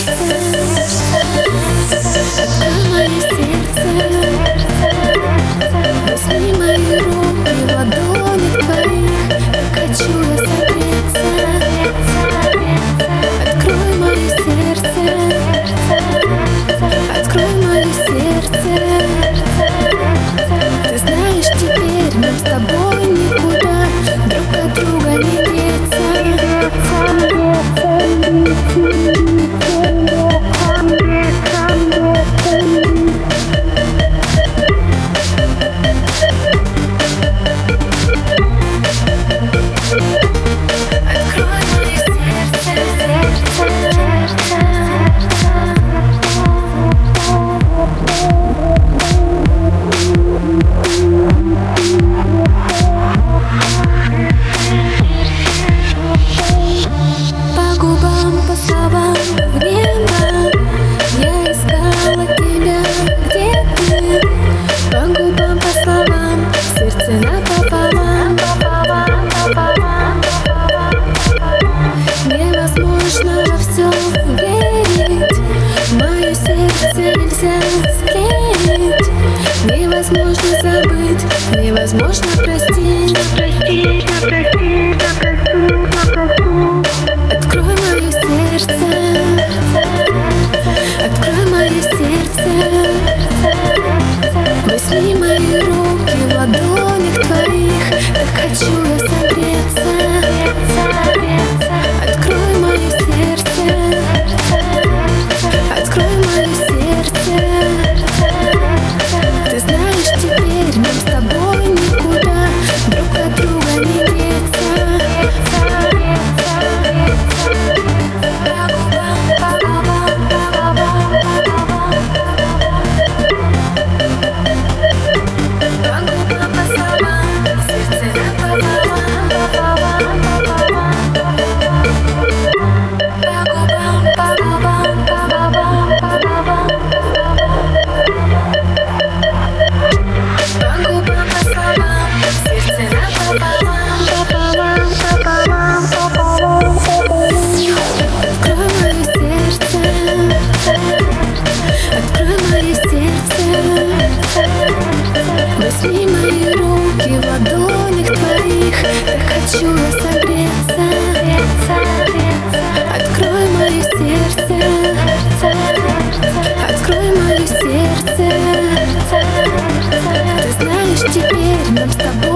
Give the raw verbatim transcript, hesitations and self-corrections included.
Невозможно забыть, невозможно простить, простить, простить, открой мое сердце, открой мое сердце, возьми мои руки в ладонях твоих, так хочу я согреться, открой мое сердце, открой мое сердце. Ты знаешь, теперь нам с тобой никуда друг от друга не деться. Возьми мои руки в ладонях твоих, так хочу я согреться, открой мое сердце, открой мое сердце. Ты знаешь, теперь нам с тобой